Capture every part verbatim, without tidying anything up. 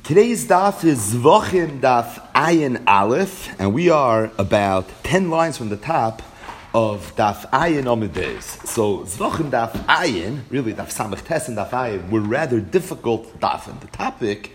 Today's daf is Zvachim daf Ayin Aleph, and we are about ten lines from the top of daf Ayin Amud Beis. So Zvachim daf Ayin, really daf Samech Tes and daf Ayin, were rather difficult daf, and the topic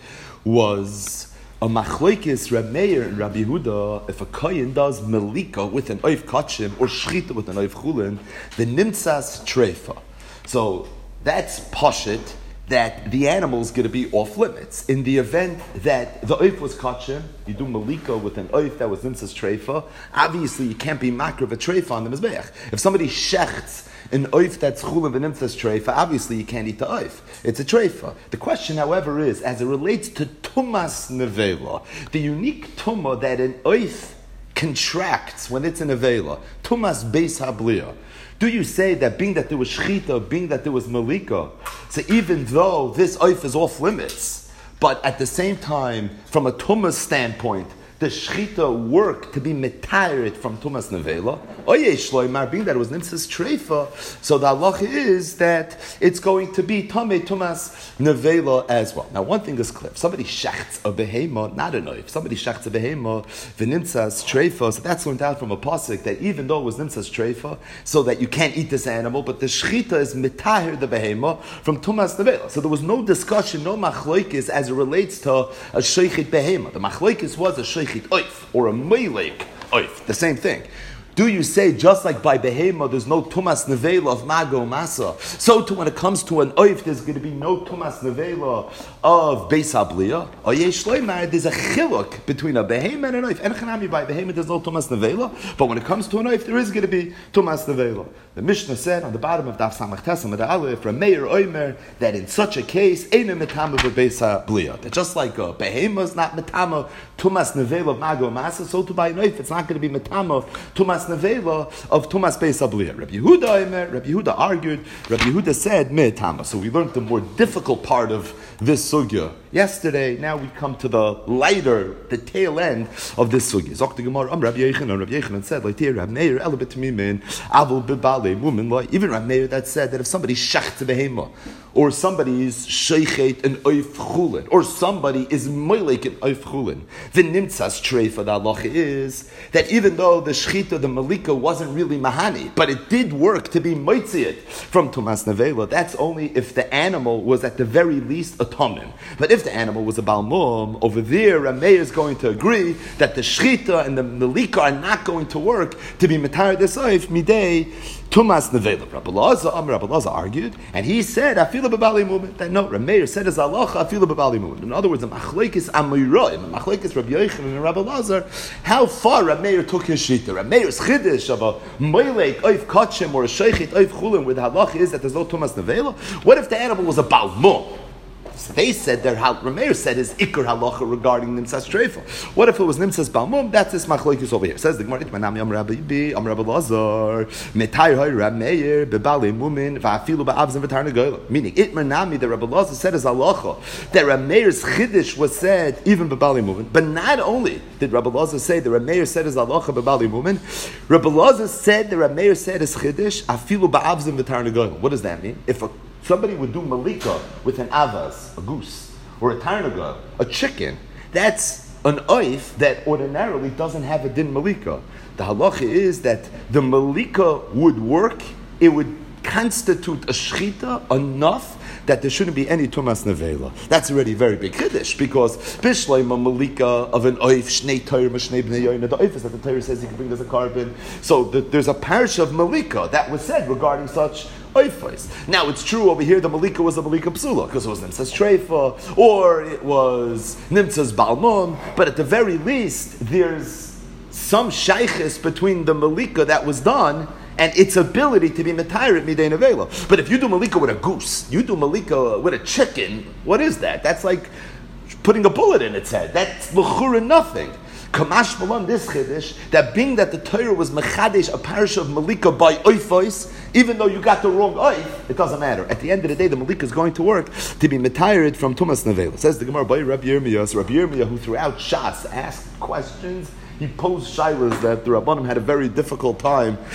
was a machlokes Reb Meir and Rabbi Yehuda. If a kohen does melika with an oif kachim or shchita with an oif chulin, the nimtzas treifa. So that's pashit, that the animal is going to be off limits. In the event that the oif was kachim, you do malika with an oif that was nimtzas treifa, obviously you can't be makriv a treifa on the mizbeach. If somebody shechts an oif that's chulin v'nimtzas treifa, obviously you can't eat the oif. It's a treifa. The question, however, is, as it relates to tumas nevela, the unique tumah that an oif contracts when it's a nevela, tumas beis habliya. Do you say that being that there was shchita, being that there was malika, so even though this oif is off limits, but at the same time, from a tumas standpoint, the shchita work to be metayirit from tumas nevela, oyesh loymar, being that it was nimtzas treifa, so the halacha is that it's going to be tamei tumas nevela as well. Now, one thing is clear: if somebody shechts a behema, not an oif. Somebody shechts a behema v'nimtzas treifa. So that's learned out from a pasuk that even though it was nimtzas treifa, so that you can't eat this animal, but the shchita is metayir the behema from tumas nevela. So there was no discussion, no machlokes as it relates to a sheichit behema. The machlokes was a sheichit oif or a meilek oif, the same thing. Do you say just like by behema there's no tumas nevela of mago masa, so too when it comes to an oif there's going to be no tumas nevela of beis habliya? Or yesh loymar, there's a chiluk between a behema and an oif. And chanami by behema there's no tumas nevela, but when it comes to an oif there is going to be tumas nevela. The Mishnah said on the bottom of daf samach tes amud aleph, Reb Meir oimer, that in such a case eina metama beis habliya, that just like a behema is not metama tumas nevela of mago masa, so too by an oif it's not going to be metama tumas nevela of tumas beis habliya. Rabbi Yehuda oimer, Rabbi Yehuda argued, Rabbi Yehuda said metama. So we learned the more difficult part of this sugya yesterday. Now we come to the lighter, the tail end of this sugya. Zok the Gemara, Am Rabbi Yechanan, Rabbi Yechanan said, like here, Rabbi Meir, elabet mimin, avul bebale, woman, like even Rabbi Meir that said that if somebody shecht a behema, or somebody is sheichet an oif chulin, or somebody is moilek an oif chulin, the nimtzas treifa, the halacha is that even though the shchita, the malika wasn't really mahani, but it did work to be moitziet from tumas nevela. That's only if the animal was at the very least a tomim. But if the animal was a balmum, over there, Rameh is going to agree that the shchita and the malika are not going to work to be metar desoif midei tumas nevela. Rabbi Lazar, um, Rabbi Lazar argued, and he said, "Afilu bebali mumen." That no, Rameh said as halacha, "Afilu bebali mumen." In other words, the machlekes amiroim, the machlekes Rabbi Yochanan and Rabbi Lazar, how far Rameh took his shita. Rameh's chiddush of a moilek oif kachim or a sheichet oif chulin, where the halacha is that there's no tumas nevela. What if the animal was a balmum? So they said their Rameir said his ikar halacha regarding nimtzas treifa. What if it was nimtzas balmum? That's this machlokes over here. Says the Gemara, "Itmanami am Rabbi Bi am Rabbi Lazar metayr hay Rameir bebali mumin va'afilu ba'avzim v'tarnagola." Meaning, itmanami the Rabbi Lazar said his halacha that Rameir's chiddush was said even bebali mumin. But not only did Rabbi Lazar say that Rameir said his halacha bebali mumin, Rabbi Lazar said that Rameir said his chiddush afilu ba'avzim v'tarnagola. What does that mean? If a somebody would do malika with an avaz, a goose, or a tarnaga, a chicken, that's an oif that ordinarily doesn't have a din malika. The halacha is that the malika would work, it would constitute a shchita enough that there shouldn't be any tumas nevela. That's already very big chiddush, because bishleim a malika of an oif shnei Torah shnei bnei yoyna. The oif is that the Torah says you can bring as a carbon. So the, there's a parish of malika that was said regarding such oifos. Now it's true over here the malika was a malika psula because it was nimtzas treifa or it was nimtzas balmum. But at the very least, there's some shaykhis between the malika that was done and its ability to be metayirit midei nevela. But if you do malika with a goose, you do malika with a chicken, what is that? That's like putting a bullet in its head. That's l'chura nothing. Kamash Malan, this chiddush, that being that the Torah was mechadesh a parish of malika by oifos, even though you got the wrong oif, it doesn't matter. At the end of the day, the malika is going to work to be metayirit from tumas nevela. Says the Gemara by Rabbi Yirmiyah. So Rabbi Yirmiyah, who throughout Shas asked questions, he posed shilas that the Rabbanim had a very difficult time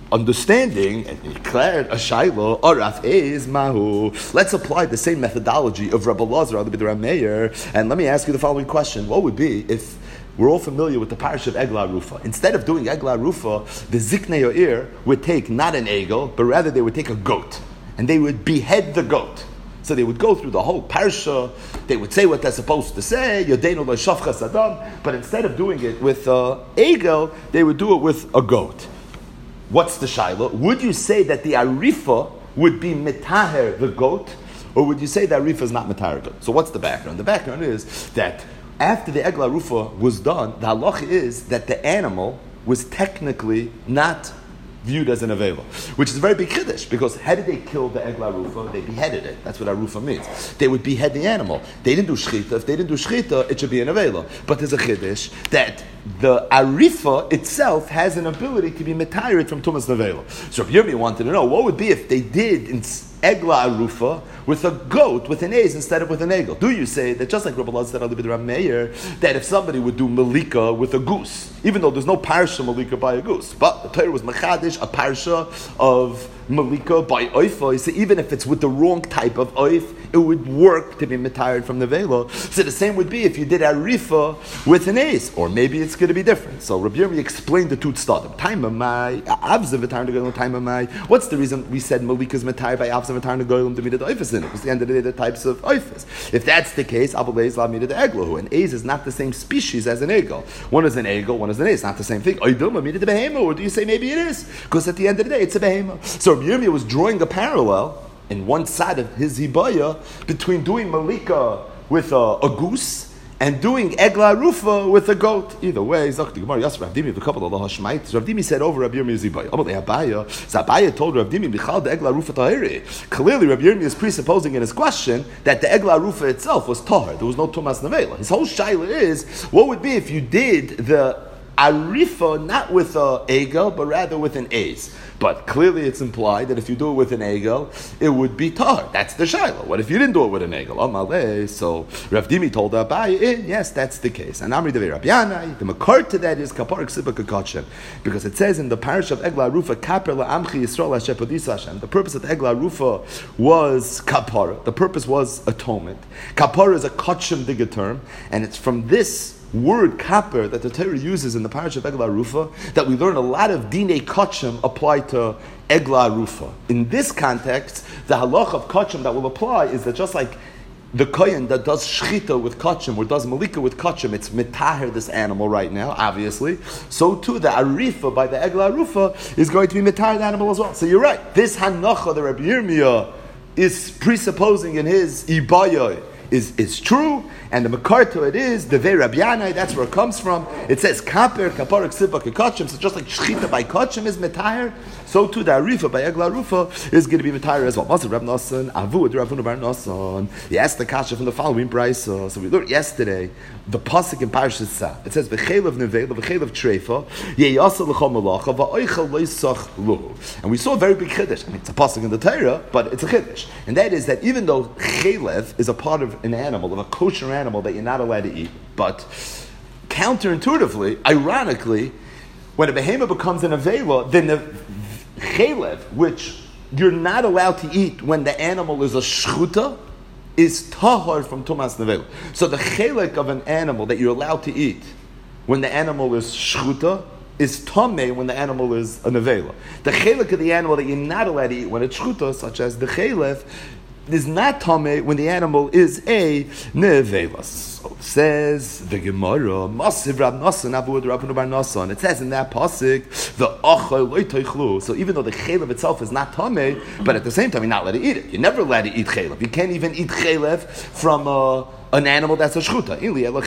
understanding and declared a shayla araf is mahu. Let's apply the same methodology of Rabbi Lazar al Bidram Meir, and let me ask you the following question: what would be if we're all familiar with the parish of Eglah Rufa? Instead of doing Eglah Rufa, the Ziknei Yair would take not an egel, but rather they would take a goat, and they would behead the goat. So they would go through the whole parsha. They would say what they're supposed to say. Yodeinu le'shafchas adam. But instead of doing it with uh, egel, they would do it with a goat. What's the shaila? Would you say that the arifa would be mitaher the goat, or would you say that arifa is not mitaher goat? So what's the background? The background is that after the egla rufa was done, the halach is that the animal was technically not viewed as an avela, which is a very big chiddush, because how did they kill the egla rufa? They beheaded it. That's what arufa means. They would behead the animal. They didn't do shchita. If they didn't do shchita, it should be an avela. But there's a chiddush that the arifa itself has an ability to be metired from tumas nevela. So Rabbi Yirmiyah wanted to know what would be if they did in egla arufa with a goat, with an ace instead of with an egel. Do you say that just like Rabbi Lazar said on the Bidram Meir, that if somebody would do malika with a goose, even though there's no parsha malika by a goose, but the Torah was machadish a parsha of malika by oifa, so even if it's with the wrong type of oif, it would work to be retired from the vela. So the same would be if you did arifa with an ace, or maybe it's going to be different. So Rabbi Yirmiyah explained the two tzadim. Time of my avzav v'tar negolim. Time of my. What's the reason we said malika is retired by avzav v'tar negolim to be the oifas in it? Because at the end of the day, the types of oifas. If that's the case, abalei la mida the eglahu. An ace is not the same species as an egel. One is an egel, one is an ace. Not the same thing. Oidilma mida the behema, or do you say maybe it is? Because at the end of the day, it's a behema. So Rabbi Yirmiyah was drawing a parallel in one side of his hibaya between doing malika with a, a goose and doing egla rufa with a goat. Either way, Zak the Gemara Yasser Rav Dimi the couple of the Hashmait. Rav Dimi said over Rav Yirmiyah's hibaya. Amalei Abaya, Zabaya told Rav Dimi Bichal the egla rufa tahiri. Clearly, Rav Yirmiyah is presupposing in his question that the egla rufa itself was tahir. There was no tumas nevela. His whole shaila is what would be if you did the arifa not with a egel but rather with an ace. But clearly it's implied that if you do it with an egel, it would be tar. That's the shaila. What if you didn't do it with an egel? Amalei. So Rav Dimi told Abai, yes, that's the case. And Amri Devei Rabbi Yanai, the makar to that is kapar ksiba kakachem, because it says in the parish of Egla Rufa, kaper la'amchi Yisrael Hashem podis Hashem. The purpose of the Egla Rufa was kapara. The purpose was atonement. Kapara is a kachem diga term, and it's from this word kaper that the Torah uses in the parish of Egla Rufa that we learn a lot of dinei kachem apply to Egla Rufa. In this context, the halach of kachem that will apply is that just like the kohen that does shchita with kachem or does malika with kachem, it's mitaher this animal right now, obviously. So too the arifa by the Egla Rufa is going to be mitaher the animal as well. So you're right. This hanacha that Rabbi Yirmiyah is presupposing in his ibaya is, is true, and the makar to it is the Vei Rabbi Yanai. That's where it comes from. It says kaper kaparak siva kachim. So just like shchita by kachim is metayer, so too the arifa by Egla Rufa is going to be metayer as well. Maser Rav Nosson Avud Rav Huna Bar Nosson. He asked the kasha from the following brayso. So we learned yesterday the pasuk in Parashat Sa. It says v'chelav nevela v'chelav treifa yeyasa l'chol malacha va'oichel loisach luhu. And we saw a very big chiddush. I mean, it's a pasuk in the Torah, but it's a chiddush, and that is that even though chelev is a part of an animal, of a kosher animal that you're not allowed to eat, but counterintuitively, ironically, when a behema becomes an avela, then the chelev, which you're not allowed to eat when the animal is a shchuta, is tahar from tumas nevela. So the chelek of an animal that you're allowed to eat when the animal is shchuta is tameh when the animal is a nevela. The chelek of the animal that you're not allowed to eat when it's shchuta, such as the chelev, is not tameh when the animal is a nevelas. So it says the Gemara, Masiv Rav Nosson Avud Rav Huna Bar Nosson. It says in that pasuk the achol loy toichlu. So even though the chelev itself is not tameh, but at the same time you're not allowed to eat it. You're never allowed to eat chelev. You can't even eat chelev from a an animal that's a shchuta.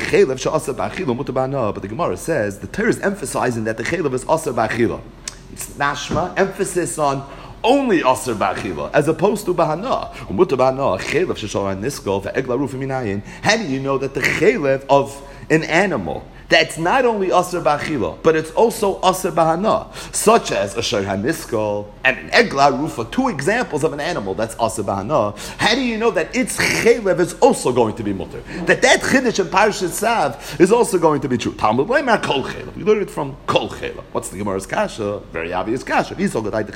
But the Gemara says the Torah is emphasizing that the chelev is aser b'achila. It's nashma, emphasis on only aser b'achila, as opposed to bahana. How do you know that the chelev of an animal that's not only Aser B'Achila, but it's also Aser B'Hana, such as a Shor HaNiskal and an Egla Rufa, two examples of an animal that's Aser B'Hana. How do you know that its Chelev is also going to be mutter? That that Chiddush in Parashat Tzav is also going to be true. Talmud Leimar Kol Chelev. We learn it from Kol Chelev. What's the Gemara's Kasha? Very obvious Kasha. If you're going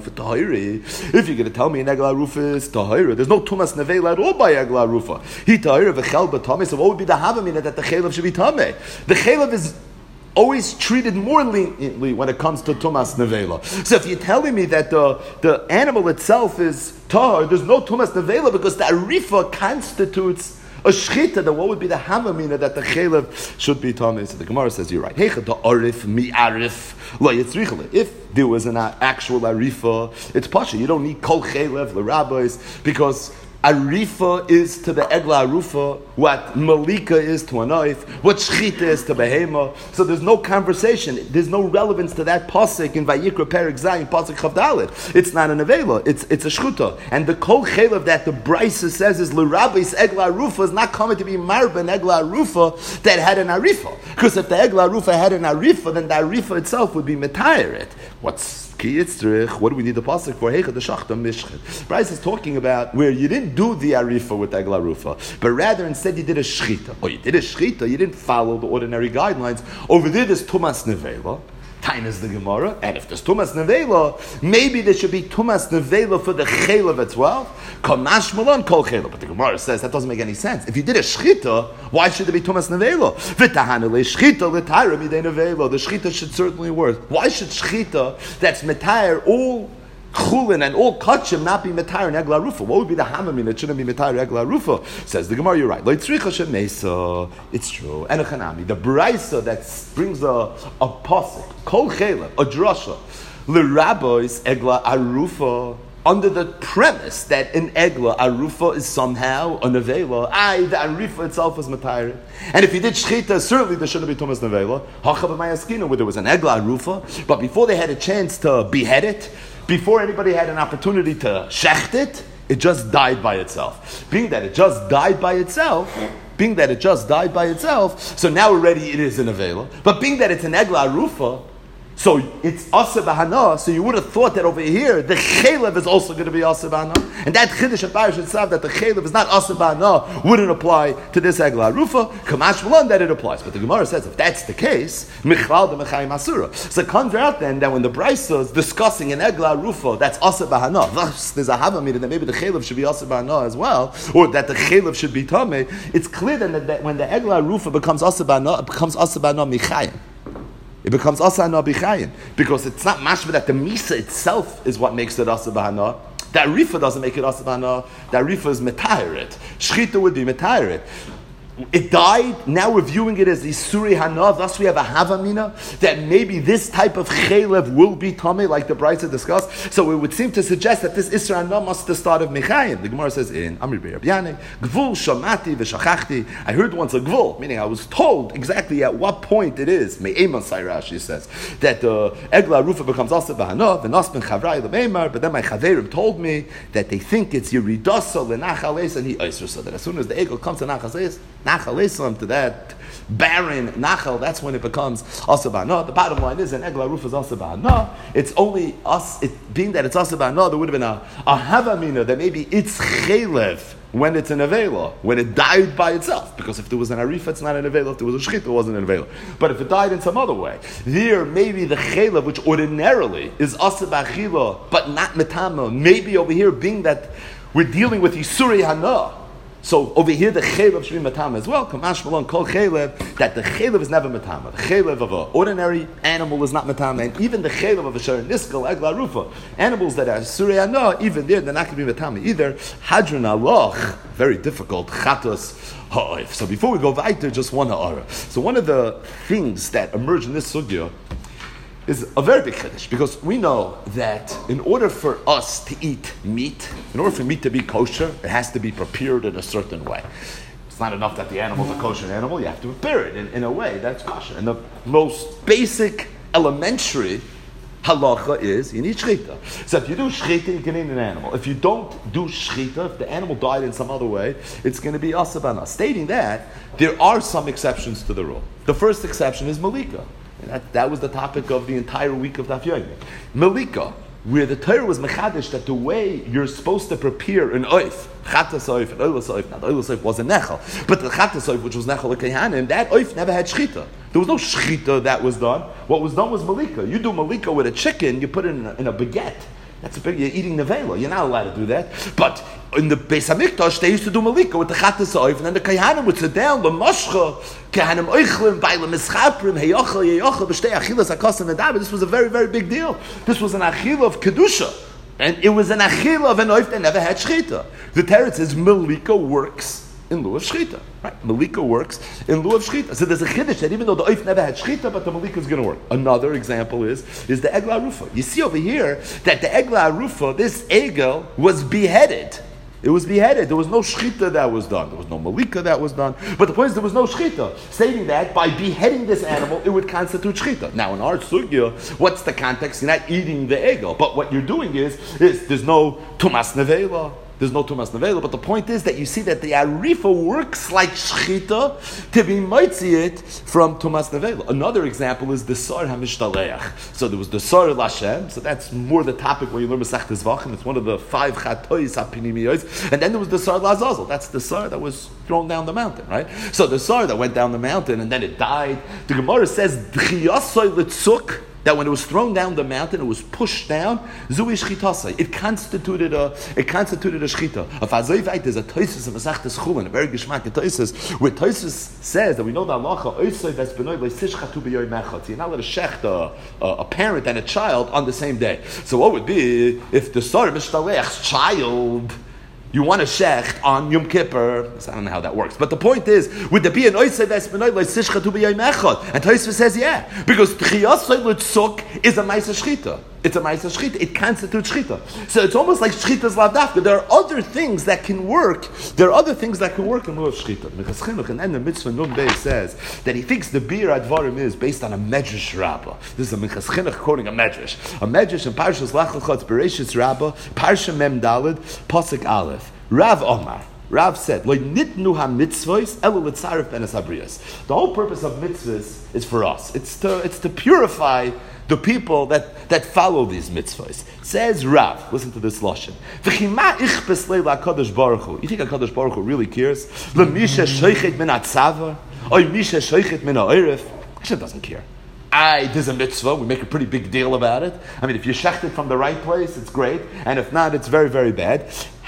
to tell me an Egla Rufa is Tahira, there's no Tumas Nevela at all by Egla Rufa. He Tahira v'chel b'tameh. So what would be the Havamina that the Chelev should be Tameh? The Chelev is always treated more leniently when it comes to Tumas Nevela. So if you're telling me that the, the animal itself is Tahir, there's no Tumas Nevela because the Arifa constitutes a Shchita, then what would be the Havamina that the Chelev should be Tameh? So the Gemara says, you're right. Hecha the Arif mi Arif lo yitzrichale. If there was an actual Arifa, it's Pasha. You don't need Kol Chelev, the rabbis, because Arifa is to the Egla Arufa what Malika is to a knife, what Shchita is to Behema. So there's no conversation. There's no relevance to that pasuk in Vayikra Perek Zayin, pasuk Chav Dalet. It's not an Avela. It's it's a Shchuta. And the Kol Chelev that the Brisa says is L'Rabbis Egla Arufa is not coming to be Marba Egla Arufa that had an Arifa. Because if the Egla Arufa had an Arifa, then the Arifa itself would be Metayiret. What's what do we need the pasuk for? Hecha the shachta mishchet. Bryce is talking about where you didn't do the arifa with Egla Rufa, but rather instead you did a shchita. Or you did a shchita, you didn't follow the ordinary guidelines. Over there, there's tumas nevela. Tainas the Gemara, and if there's Tumas Nevela, maybe there should be Tumas Nevela for the Chelev as well. Kamash Malon Kol Chelev. But the Gemara says that doesn't make any sense. If you did a Shchita, why should there be Tumas Nevela? V'tahana le Shchita l'tayra midei Nevela. The Shchita should certainly work. Why should Shchita that's Metayr all Chulin and all Kachim not be Metayr and Egla Rufa? What would be the Hamamin that shouldn't be Metayr Egla Rufa? Says the Gemara, you're right. It's true. And a Chanami, the Braisa that brings a, a pasuk, Kol Chelev, a drasha, L'Rabbis Egla Arufa, under the premise that an Egla Arufa is somehow a Nevela. Aye, the Arufa itself is Matayr. And if you did Shchita, certainly there shouldn't be Tumas Nevela. Hachab Mayaskina, where there was an Egla Arufa, but before they had a chance to behead it, before anybody had an opportunity to shecht it, it just died by itself. Being that it just died by itself, being that it just died by itself, so now already it is an Avela. But being that it's an Egla Arufa, so it's Asa B'Hana, so you would have thought that over here, the Chelev is also going to be Asa B'Hana. And that Chiddush of Parashat Tzav, that the Chelev is not Asa B'Hana, wouldn't apply to this Egla Arufa. Kamash Malon, that it applies. But the Gemara says, if that's the case, Michlal de Mechayim Asura. So it comes out then that when the Brisa is discussing an Egla Arufa, that's Asa B'Hana. Thus, there's a Havamid that maybe the Chelev should be Asa B'Hana as well, or that the Chelev should be Tameh. It's clear then that, that when the Egla Arufa becomes Asa B'Hana, it becomes Asa B'Hana Michayim. It becomes Asa Hana B'Chayim. Because it's not mashma that the Misa itself is what makes it Asa B'Hana. The Arifa doesn't make it Asa B'Hana. The Arifa is Metayiret. Shchita would be Metayiret. It died, now we're viewing it as Isuri Hana, thus we have a Havamina, that maybe this type of Chelev will be Tameh, like the Brisa discussed. So it would seem to suggest that this Isra Hana must have started Mechayim. The Gemara says in Amri B'Rab Yanai, Gvul Shamati V'Shachachti, I heard once a Gvul, meaning I was told exactly at what point it is, Me'eman Sayrash, she says, that the uh, Egla Rufa becomes Asa B'Hana, V'Nas Ben Chavrai L'Meimar, but then my Chaverim told me that they think it's Yeridasa L'Nachales, and he Isra, so that as soon as the Egel comes to Nachales, Nachal Islam, to that barren Nachal, that's when it becomes Asa B'Hana. The bottom line is, an Egla Ruf is Asa B'Hana. It's only us, it, being that it's Asa B'Hana, there would have been a, a Havamina that maybe it's Chelev when it's an Avela, when it died by itself. Because if there was an Arif, it's not an Avela. If there was a Shchita, it wasn't an Avela. But if it died in some other way, there maybe the Chelev, which ordinarily is Asa B'Achila, but not Metama, maybe over here, being that we're dealing with Yisuri Hana. So over here, the Chelev should be Matama as well. Kamash Malon Kol Chelev, that the Chelev is never Matama. The Chelev of an ordinary animal is not Matama, and even the Chelev of a Shar Niskal, Egla Rufa, animals that are Surei Hana, even there, they're not going to be Matama either. Hadron Aloch, very difficult. Chatos Ha'oif. So before we go weiter, just one Ha'ara. So one of the things that emerge in this sugya is a very big chiddush, because we know that in order for us to eat meat, in order for meat to be kosher, it has to be prepared in a certain way. It's not enough that the animal is a kosher animal, you have to prepare it in, in a way that's kosher. And the most basic, elementary halacha is you need shchita. So if you do shchita, you can eat an animal. If you don't do shchita, if the animal died in some other way, it's going to be asabana. Stating that, there are some exceptions to the rule. The first exception is malika. And that, that was the topic of the entire week of Daf Yomi. Malika, where the Torah was mechadish that the way you're supposed to prepare an oif, chatas oif and oilas oif, now the oilas oif wasn't nechal, but the chatas oif, which was nechal l'kehanim, that oif never had shchita. There was no shchita that was done. What was done was malika. You do malika with a chicken, you put it in a, in a baguette. That's a big, you're eating nevela. You're not allowed to do that. But in the Beis HaMikdash, they used to do malika with the chatas oif, and then the kehanim would sit down, l'mashcha, kehanim oichlim, by l'mischaprim, heyochel, heyochel, b'shtei achilas akasim v'daber. This was a very, very big deal. This was an achil of kedusha. And it was an achil of an oif that never had shchita. The Teretz says malika works in lieu of shchita. Right? Malika works in lieu of shchita. So there's a chiddush that even though the oif never had shchita, but the malika is going to work. Another example is, is the egla arufa. You see over here that the egla arufa, this egel, was beheaded. It was beheaded. There was no shchita that was done. There was no malika that was done. But the point is there was no shchita. Stating that by beheading this animal, it would constitute shchita. Now in our sugya, what's the context? You're not eating the egel. But what you're doing is, is there's no tumas nevela. There's no tumas nevela, but the point is that you see that the arifa works like shchita to be mitzi it from tumas nevela. Another example is the sar hamishtalech. So there was the sar lashem. So that's more the topic where you learn Masechtas Zvachim. It's one of the five chatois hapinimiyos. And then there was the sar lazazel. That's the sar that was thrown down the mountain, right? So the sar that went down the mountain and then it died. The Gemara says d'chiyasoi litzuk. That when it was thrown down the mountain, it was pushed down. Zui shchitasai. It constituted a it constituted a shchita. A fazayvait is a toisus of Masechtas Chulin, a very geschmack toisus, where toisus says that we know the halacha oisay vesbenoy leisishchatu b'yoy mechad. You're not allowed to shecht a, a, a parent and a child on the same day. So what would be if the sar mishtalech's child? You want to shecht on Yom Kippur. I don't know how that works. But the point is, would there be an oisei v'espenoi le'sishcha tu b'yayim echad? And Tosfos says, yeah. Because t'chiyasoi l'tzuk is a ma'isa shchita. It's a ma'isa shchita. It constitutes shchita. So it's almost like shchita's lavdafka. There are other things that can work. There are other things that can work in lieu of shchita. Minchas Chinuch, and then the mitzvah Nun Beis says that he thinks the bir advarim is based on a medrash rabbah. This is a Minchas Chinuch quoting a medrash. A medrash in Parshas Lech Lecha, it's Bereshis Rabbah, Parsha Mem Daled, Pasuk Aleph. Rav Omar, Rav said, "Lo nitnu ha mitzvos elo letzaref ben habriyos." The whole purpose of mitzvahs is for us. It's to it's to purify the people that, that follow these mitzvahs. Says Rav, listen to this lashon. V'chima ichpes leila Hakadosh Baruch Hu. You think Hakadosh Baruch Hu really cares? L'misha shoichet min hatzavar, oy misha shoichet min ha'oref. Hashem doesn't care. I, there's a mitzvah, we make a pretty big deal about it. I mean, if you shecht it from the right place, it's great. And if not, it's very, very bad.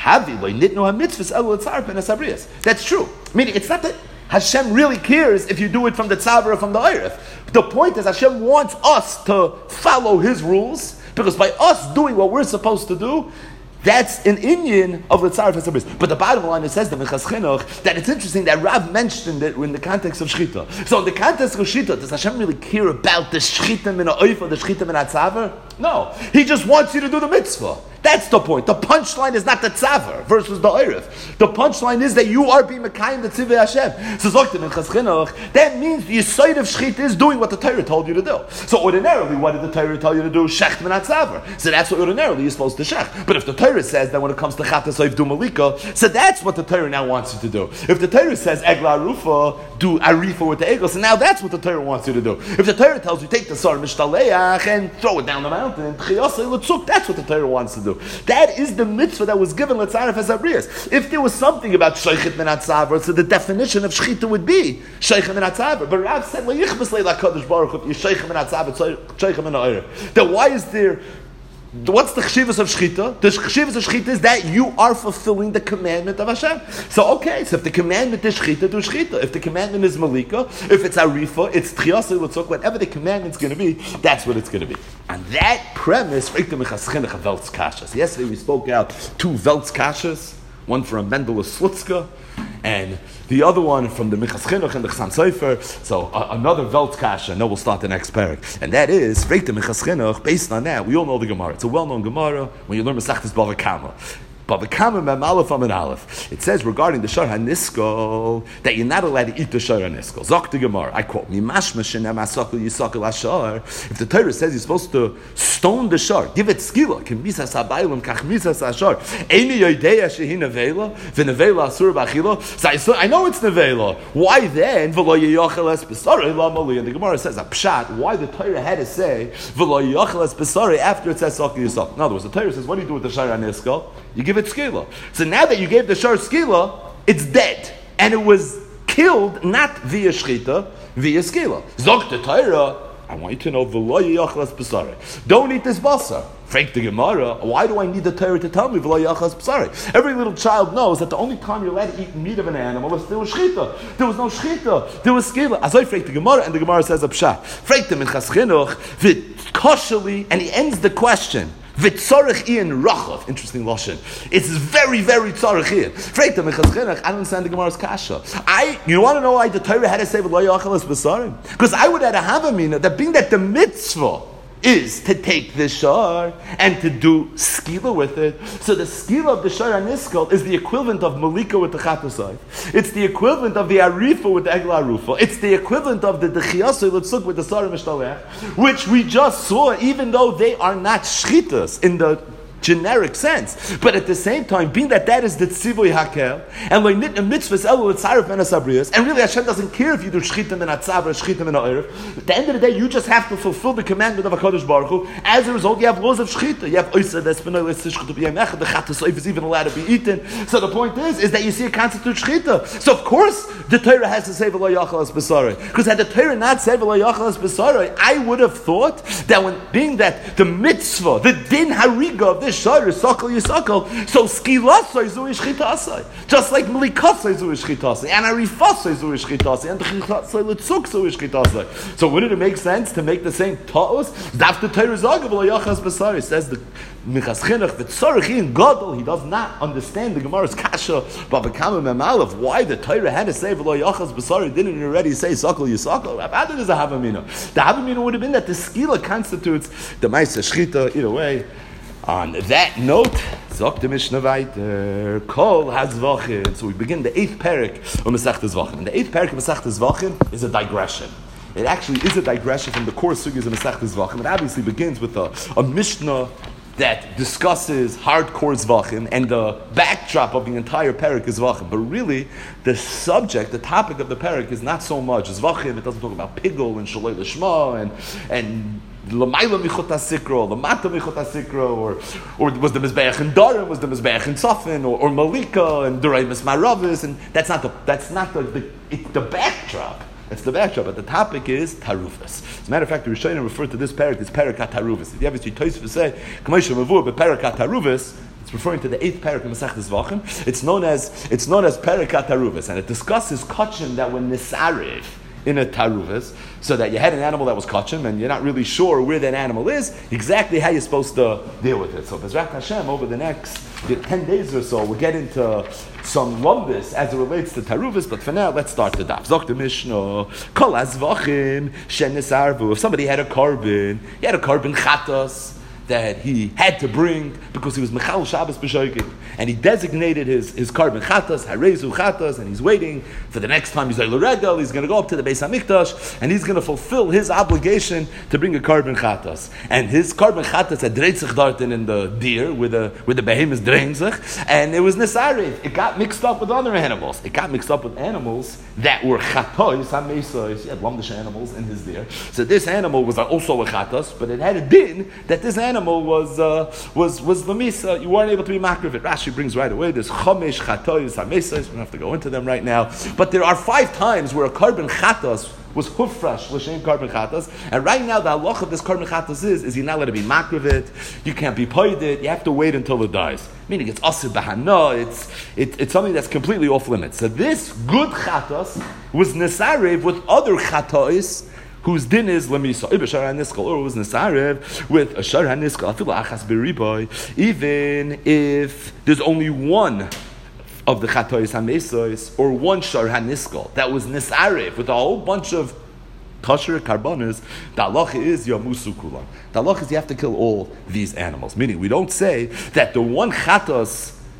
That's true. Meaning, it's not that Hashem really cares if you do it from the tzavar or from the oiref. The point is, Hashem wants us to follow His rules, because by us doing what we're supposed to do, that's an Indian of the Tzaref HaSabris. But the bottom line, it says the Minchas Chinuch, that it's interesting that Rav mentioned it in the context of Shchita. So in the context of Shchita, does Hashem really care about the Shchita min ha'oif or the Shchita min ha'tzavar? No. He just wants you to do the mitzvah. That's the point. The punchline is not the tzavar versus the oiref. The punchline is that you are being mekayim the tzivei Hashem. So Zoktim in Minchas Chinuch, that means the yisoid of shchita is doing what the Torah told you to do. So ordinarily, what did the Torah tell you to do? Shecht min hatzavar. So that's what ordinarily you're supposed to shecht. But if the Torah says that when it comes to chatas oif do malika, so that's what the Torah now wants you to do. If the Torah says egla arufa, do arifa with the egel, so now that's what the Torah wants you to do. If the Torah tells you take the sar mishtaleach and throw it down the mountain, that's what the Torah wants to do. That is the mitzvah that was given L'tzaref HaSabriyos. If there was something about Sheichet min hatzavar, so the definition of Shechita would be Sheichet min hatzavar. But Rav said, "Le'ichbes leila Kadosh Baruch Hu, Sheichet min hatzavar, Sheichet min ha'oref." Then why is there? What's the chshivas of shchita? The chshivas of shchita is that you are fulfilling the commandment of Hashem. So okay, so if the commandment is shchita, do shchita. If the commandment is malika, if it's arifa, it's tchiyasa, l'tzok, whatever the commandment's going to be, that's what it's going to be. On that premise, yesterday we spoke out two Veltz kashas, one from Mendel Slutzka, and the other one from the Minchas Chinuch and the Chassam Sofer. So uh, another Veltz kasha, and then we'll start the next parak. And that is, Freik the Minchas Chinuch, based on that, we all know the Gemara. It's a well-known Gemara when you learn Masechtas Bava Kama. But the Kama Mem Aleph Amid Aleph. It says regarding the Shar HaNiskol that you're not allowed to eat the Shar HaNiskol. Zok the Gemara, I quote, Mimashma shenem asakal yisakal ashar. If the Torah says you're supposed to stone the Shar, give it skila, kemisas habaylam kach misas ashar, eini yodeya shehi nevela, v'nevela asur b'achila. So I know it's nevela. Why then? V'lo yiyachel es b'sarei lamali. And the Gemara says a pshat. Why the Torah had to say v'lo yiyachel es b'sarei after it says sakal yisakal? In other words, the Torah says, what do you do with the Shar HaNiskol? You give it skila. So now that you gave the shar skila, it's dead. And it was killed not via shchita, via skila. Zok the Torah, I want you to know, v'lo yachlas b'sarei. Don't eat this basar. Frank the Gemara, why do I need the Torah to tell me v'lo yachlas b'sarei? Every little child knows that the only time you're allowed to eat meat of an animal is there was shchita. There was no shchita. There was skila. As I Frank the Gemara, and the Gemara says a pshat. Frank the Minchas Chinuch, v'kosheli, and he ends the question. V'tzorech ian rachav. Interesting lashon. It's very, very tzorech ian. Freita Minchas Chinuch, I don't understand the Gemara's kasha. I, you want to know why the Torah had to say v'lo yachal es b'sarim? Because I would have to have a mina that being that the mitzvah is to take the shar and to do skila with it. So the skila of the shar HaNiskol is the equivalent of malika with the chatasai. It's the equivalent of the arifa with the egla arufa. It's the equivalent of the dechiyasei letzuk with the sar mishtalech, which we just saw, even though they are not shchitas in the generic sense, but at the same time, being that that is the tzivoy hakel, and like nit mitzvahs elu etzarif ben asabrius, and really Hashem doesn't care if you do shchitim and atzavra, shchitim and ha'erev. At the end of the day, you just have to fulfill the commandment of HaKadosh Baruch Hu. As a result, you have laws of shchita. You have oisa that's been oisa shchita b'yam echad. The chatas is even allowed to be eaten. So the point is, is that you see a constitute shchita. So of course, the Torah has to say v'lo yachal es b'sarei. Because had the Torah not said v'lo yachal es b'sarei, I would have thought that when being that the mitzvah, the din hariga of this shar is sakal yisakal, so skilasai zu ishchitasai, just like melikasai zu ishchitasai, and arifasai zu ishchitasai, and chitasai letzuk zu ishchitasai. So wouldn't it make sense to make the same ta'os? Daf the Torah zagav lo yachas b'sari, says the Minchas Chinuch v'tzorich in gadol. He does not understand the Gemara's kasha baba kama memal of why the Torah had to say v'lo yachas b'sari. Didn't it already say sakal yisakal? How did is a havamina? The havamina would have been that the skila constitutes the ma'aseh shchita. Either way. On that note, Zok the Mishnah weiter, Kol HaZvachim. So we begin the eighth parak of Masechtas Zvachim. And the eighth parak of Masechtas Zvachim is a digression. It actually is a digression from the core sugyas of Masechtas Zvachim. It obviously begins with a, a Mishnah that discusses hardcore Zvachim, and the backdrop of the entire parak is Zvachim. But really, the subject, the topic of the parak is not so much Zvachim. It doesn't talk about Pigul and Shalei Lishma and and L'mayla michot hasikro, l'mata michot hasikro, or or was the mizbeach in Darim, was the mizbeach in Tzafin, or, or Malika and Durayim Maravis, and that's not the that's not the the, it, the backdrop. It's the backdrop, but the topic is Tarufas. As a matter of fact, the Rishonim refer to this parak as Parakat Tarufas. If you ever see Tosfos say K'moshe Mavur beParakat Tarufas, it's referring to the eighth parak of Masechtas Zvachim. It's known as it's known as Parakat Tarufas, and it discusses kachim that were nisarev in a taruvas, so that you had an animal that was kachim, and you're not really sure where that animal is, exactly how you're supposed to deal with it. So Bezrat Hashem, over the next ten days or so, we'll get into some lumbus as it relates to taruvas, but for now, let's start the daf. Zok the Mishnah, Kol HaZvachim shenisarvu. If somebody had a carbon, he had a carbon chatas that he had to bring because he was Mechal Shabbos B'Shoigig, and he designated his, his carbon chatas, Harezu chatas, and he's waiting for the next time he's Eilu Regel, he's going to go up to the Beis HaMikdash, and he's going to fulfill his obligation to bring a carbon chatas. And his carbon chatas had dreht sich darten in the deer, with the, with the behemoths dreht sich, and it was Nesarev. It got mixed up with other animals. It got mixed up with animals that were chatois, ha-mesois. He had lumdish animals in his deer. So this animal was also a chatas, but it had a din that this animal Animal was uh, was was lamisa. You weren't able to be makriv it. Rashi brings right away. There's chomesh chatois hamesas. We don't have to go into them right now. But there are five times where a carbon chatas was hufresh l'shem carbon chatas, and right now the halach of this carbon chatas is is you're not allowed to be makriv it. You can't be paid it. You have to wait until it dies. Meaning it's asir bahana. It's it, it's something that's completely off limits. So this good chatas was nesarev with other chatos, whose din is lemisa, ibe shar haniskal, or was nesarev with a shar haniskal, afilu achas beriboy, even if there's only one of the chatois hamesos, or one shar haniskal that was nesarev with a whole bunch of kosher karbonas, the halacha is yamusu kulam. The halacha is you have to kill all these animals. Meaning, we don't say that the one chatos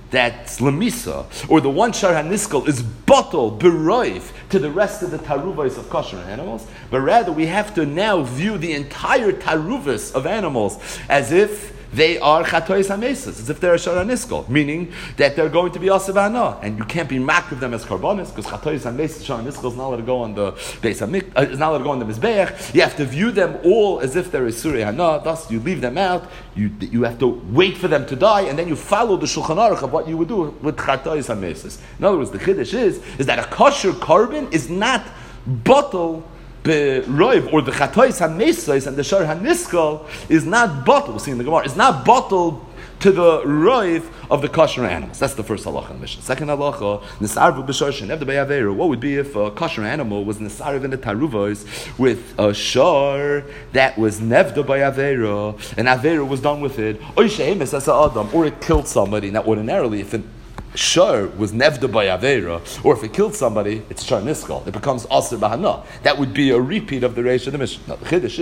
that's lemisa, or the one shar haniskel is bottle beroiv to the rest of the taruvos of kosher animals, but rather we have to now view the entire taruvos of animals as if they are chatois hamesas, as if they're a shara niskol, meaning that they're going to be asavana, and you can't be mak of them as karbonis, because chatois hamesas, shara niskol is not allowed to go on the beis hamik, uh, is not allowed to go on the mizbeach. You have to view them all as if they're a surei hana. Thus, you leave them out. You you have to wait for them to die, and then you follow the Shulchan Aruch of what you would do with chatois hamesas. In other words, the chiddush is is that a kosher carbon is not bottle. Roiv, or the chatois hamesais and the shar haniskal is not bottled. We'll see in the Gemara. It's not bottled to the roiv of the kosher animals. That's the first halacha in the Mishnah. Second halacha, nisarvu b'shar shenevda b'yaveru. What would be if a kosher animal was nisarv in the taruvos with a shar that was nevda b'yaveru, and averu was done with it, or shehemes as adam, or it killed somebody. Now, ordinarily, if it shar was nevda by avera, or if it killed somebody, it's shar niskal. It becomes aser bahana. That would be a repeat of the reish of the Mishnah.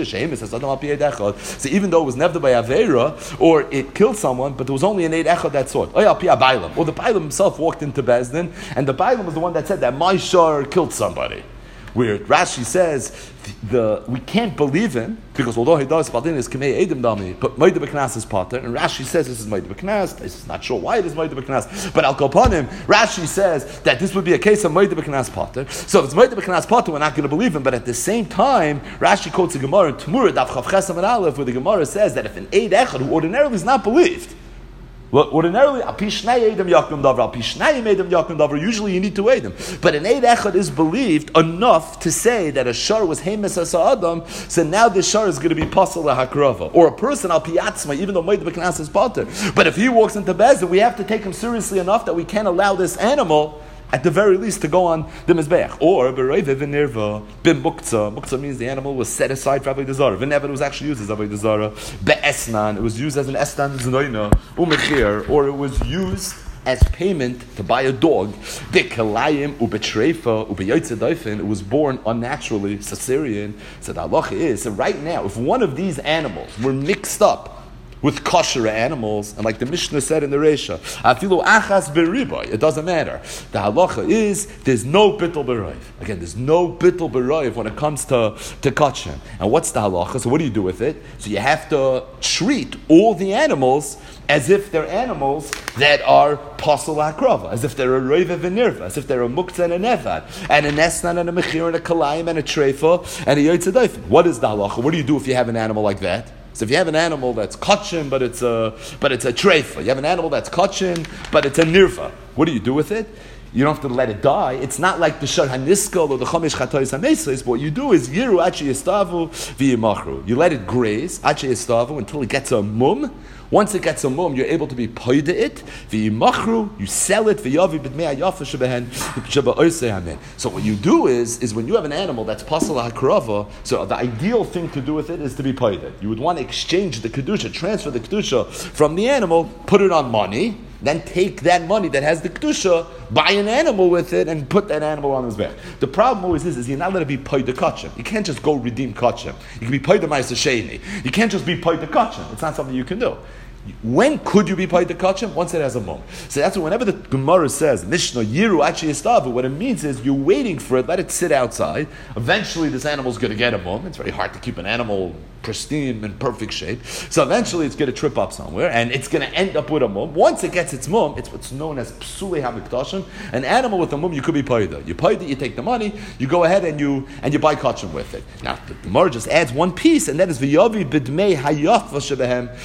So even though it was nevda by avera, or it killed someone, but there was only an eid echad that sort. Or the bailam himself walked into Bezdin, and the bailam was the one that said that my shar killed somebody. Where Rashi says the we can't believe him because although he does Padin is Kamei Edom Dami, but Moed B'Knas is Pater, and Rashi says this is Moed B'Knas. This is not sure why it is Moed B'Knas, but Al Kopanim, Rashi says that this would be a case of Moed B'Knas Pater. So if it's Moed B'Knas Pater, we're not going to believe him. But at the same time, Rashi quotes the Gemara in Tumura Daf Chav Chesam and Aleph, where the Gemara says that if an Eid Echad who ordinarily is not believed. Well, ordinarily, usually you need to aid them. But an Eid Echad is believed enough to say that a shar was Hemes as Adam, so now this shar is going to be Pasal HaKrava. Or a person, al piyatzma, even though Moed B'Knas is Pater. But if he walks into Bezdin, we have to take him seriously enough that we can't allow this animal, at the very least, to go on the Mizbeach. Or, B'Reive V'Nirva, Bim Muktzah. Muktzah means the animal was set aside for Avodah Zarah. V'Nevet was actually used as Avodah Zarah. Be'esnan, it was used as an Esnan Znoina. Umechir, or it was used as payment to buy a dog. Be'kalayim, u'betreifa, u'beyotzedayfin, it was born unnaturally, Caesarean. So the halacha is, so right now, if one of these animals were mixed up with kosher animals, and like the Mishnah said in the Reisha, afilu achas beriboy, it doesn't matter. The halacha is there's no bittul b'roiv. Again, there's no bittul b'roiv when it comes to to kachem. And what's the halacha? So what do you do with it? So you have to treat all the animals as if they're animals that are pasal hakrava, as if they're a roiva v'nirva, as if they're a muktzah and a nevad, and a nesnan and a mechir and a kalayim and a treifa and a yotzedayfin. What is the halacha? What do you do if you have an animal like that? So if you have an animal that's kachin, but it's a but it's a treifa, you have an animal that's kachin, but it's a nirva. What do you do with it? You don't have to let it die. It's not like the shar haniskel or the chomish chatois hamesais. But what you do is yiru achi yistavu v'yimachru. You let it graze achi yistavu until it gets a mum. Once it gets a mum, you're able to be paida it. V'yimachru, you sell it. V'yavi b'dmei hayafa shebehen sheba oisei hamen. So what you do is is when you have an animal that's pasal hakrava. So the ideal thing to do with it is to be paida. You would want to exchange the kedusha, transfer the kedusha from the animal, put it on money. Then take that money that has the kedusha, buy an animal with it, and put that animal on his back. The problem always is, is you're not allowed to be paid the kachem. You can't just go redeem kachem. You can be paid the ma'aser sheni. You can't just be paid the kachem. It's not something you can do. When could you be paid the kachem? Once it has a mum. So that's why whenever the Gemara says Mishnah Yiru Achi Yistavu, what it means is you're waiting for it, let it sit outside. Eventually, this animal's going to get a mum. It's very hard to keep an animal pristine and perfect shape. So eventually, it's going to trip up somewhere, and it's going to end up with a mum. Once it gets its mum, it's what's known as psulei hamikdashim. An animal with a mum, you could be paid. You paid it, you take the money, you go ahead and you and you buy kachem with it. Now the Gemara just adds one piece, and that is v'yavi b'dmei hayafa shebehem.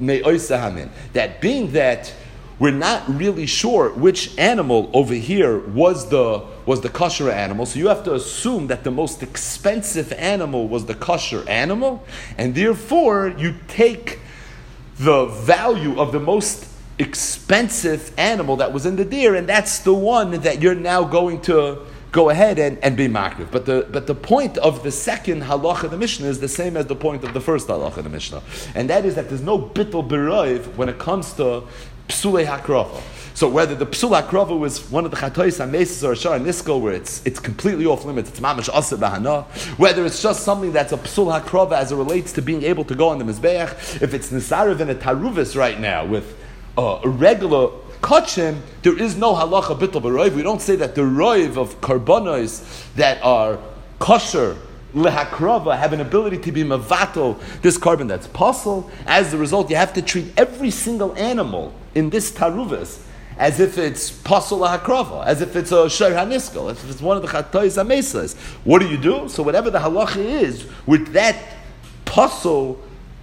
That being that we're not really sure which animal over here was the was the kosher animal, so you have to assume that the most expensive animal was the kosher animal, and therefore you take the value of the most expensive animal that was in the deer, and that's the one that you're now going to go ahead and, and be makriv. But the but the point of the second halacha of the Mishnah is the same as the point of the first halacha of the Mishnah. And that is that there's no bittul b'roiv when it comes to psulei hakrava. So whether the psul hakrava was one of the chatois hamesas or a shar niskol where it's it's completely off limits, it's mamash asa b'hana, whether it's just something that's a psul hakrava as it relates to being able to go on the mizbeach, if it's nisarev and a taruvis right now with uh, a regular Kachim, there is no halacha bittul b'roiv. We don't say that the roiv of karbonos that are kosher lehakrava have an ability to be mavato this carbon that's possible. As a result, you have to treat every single animal in this taruvas as if it's pasul hakrava, as if it's a shor haniskel, as if it's one of the chatois amesas. What do you do? So whatever the halacha is with that pasul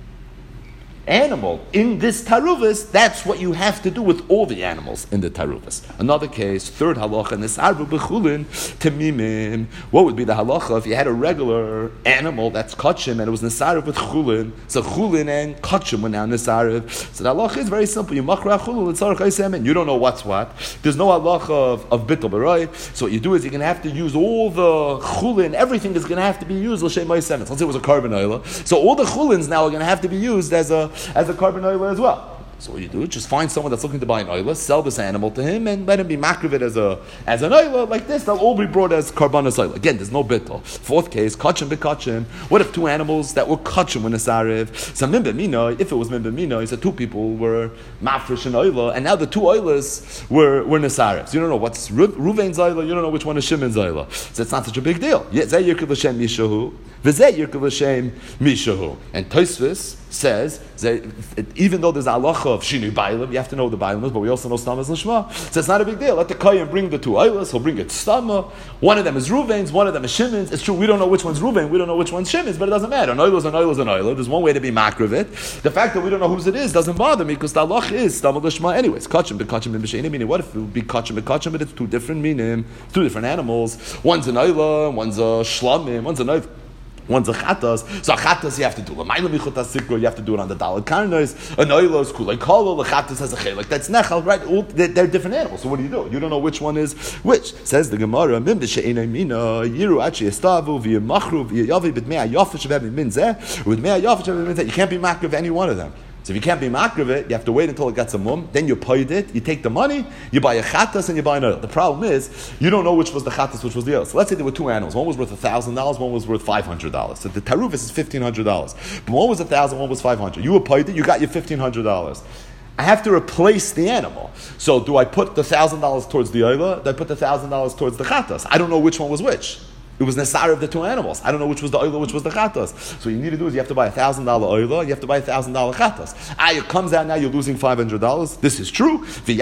animal in this taruvas, that's what you have to do with all the animals in the taruvas. Another case, third halacha, nisarvu b'chulin temimim. What would be the halacha if you had a regular animal that's kachim and it was nisarvu with chulin? So chulin and kachim were now nisarvu. So the halacha is very simple. You machra chulin l'tzarech ha'semen. You don't know what's what. There's no halacha of, of bittul b'roi. So what you do is you're going to have to use all the chulin. Everything is going to have to be used l'shem ha'semen. Let's say it was a carbon oil. So all the chulins now are going to have to be used as a as a carbon oil as well. So what you do, just find someone that's looking to buy an oil, sell this animal to him, and let him be makriv as a as an oil like this. They'll all be brought as karbanos oil. Again, there's no bittul. Fourth case, kachim b'kachim. What if two animals that were kachim were nesarev? So mimba mina, if it was mimba mina, he said two people were mafresh and oila, and now the two oilers were were nesarev. So you don't know what's Ru- Ruvain's oila, you don't know which one is Shimon's oila. So it's not such a big deal. Zeh yirkul l'shem mishahu, v'zeh yirkul l'shem mishahu. And Tosfos says that even though there's a halacha of shinu bailim, you have to know the bailim is, but we also know stamas l'shma. So it's not a big deal. Let the kohen bring the two oilers. He'll bring it stama. One of them is Ruvain's, one of them is Shimon's. It's true, we don't know which one's Ruvain, we don't know which one's Shimon's, but it doesn't matter. An oiler is an oiler is an oiler. There's one way to be makriv it. The fact that we don't know whose it is doesn't bother me because the halacha is stama l'shma anyways. Kachim b'kachim and b'sheini. Meaning, what if it would be kachim b'kachim, but it's two different meaning, two different animals. One's an oiler, one's a shlamim, one's an oiler. One's a chatas. So a chatas you have to do. You have to do it on the dalad karnos. An oilos kulay kolo. The chatas has a chelik. That's nechal, right? All, they're, they're different animals. So what do you do? You don't know which one is which. Says the Gemara. Mim b'she'enei mina yiru achi estavu v'yamachru v'yavi b'tmei hayofish v'ebim min zeh with mei hayofish v'ebim min zeh. You can't be makriv of any one of them. So if you can't be makriv it, you have to wait until it gets a mum. Then you paid it. You take the money. You buy a chatas and you buy an oil. The problem is you don't know which was the chatas, which was the oil. So let's say there were two animals. One was worth a thousand dollars. One was worth five hundred dollars. So the tarufis is fifteen hundred dollars. But one was a thousand. One was five hundred. You were paid it. You got your fifteen hundred dollars. I have to replace the animal. So do I put the thousand dollars towards the oil? Do I put the thousand dollars towards the chatas? I don't know which one was which. It was nesar of the two animals. I don't know which was the oil, which was the chatas. So what you need to do is you have to buy a thousand dollar oil, you have to buy a thousand dollar chatas. Ah, it comes out now you're losing five hundred dollars. This is true. And you're